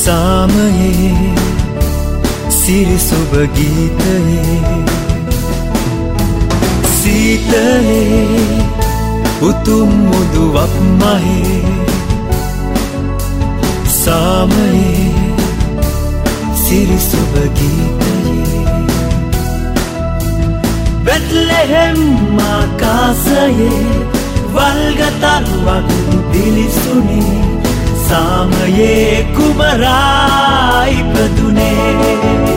සාමයේ සිරි සුබ ගීතයේ සීතලේ උතුම් මුදුවක් මහේ සාමයේ සිරි සුබ ගීතයේ බෙත්ලෙහෙම් ආකාශයේ වල්ගතරුවක් දිලිසුනේ සාමයේ කුමරා ඉපදුනේ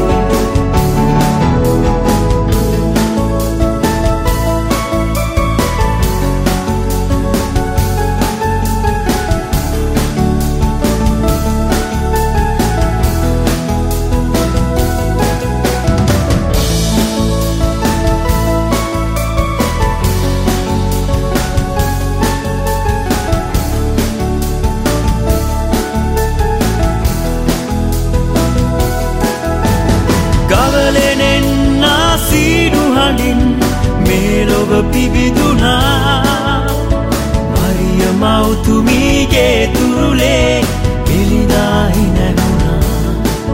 මෙලොව පිබිදුනා මරිය මෞතුමීගේ තුරුලේ පිළිදාහි නැහුණා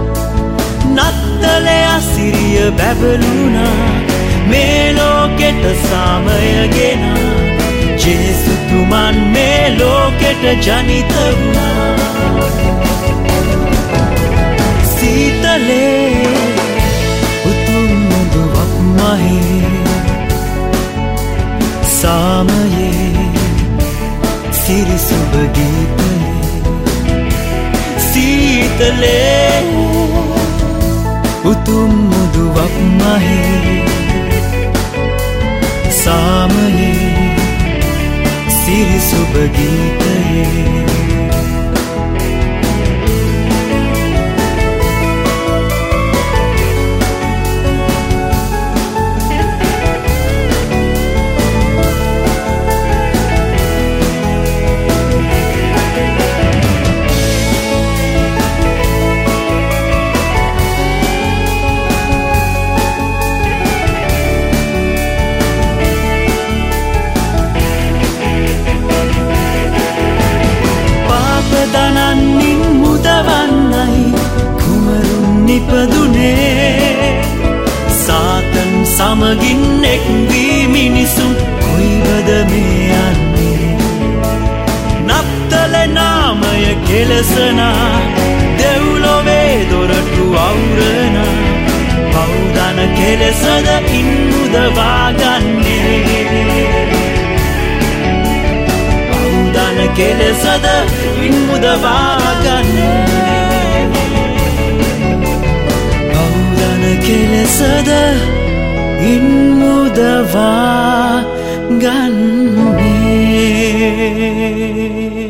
නත්තලේ අසිරිය බැබළුණා මේ ලෝකෙට සාමයගෙන ජේසුතුමන් මේ ලෝකෙට ජනිත වුණා සීතලේ උතුම් මුදුවක් මහේ සාමයේ සිරි සුබ ගීතයේ සීතලේ උතුම් මුදුවක් මහේ සාමයේ සිරි සුබ ගීතයේ දනන්නින් මුදවන්නයි කුමරුන් නිපදුනේ සාතන් සමගින් එක්වී මිනිසුන් කොයිවද මේ යන්නේ නත්තල නාමය කෙලසනා දෙව්ලොවේ දොරටු අවුරනා පවුදන කෙලසද ඉන් මුදවාගන්නේ කෙලෙසද ඉන් මුදවාගන්නේ පවුදන කෙලෙසද ඉන් මුදවාගන්නේ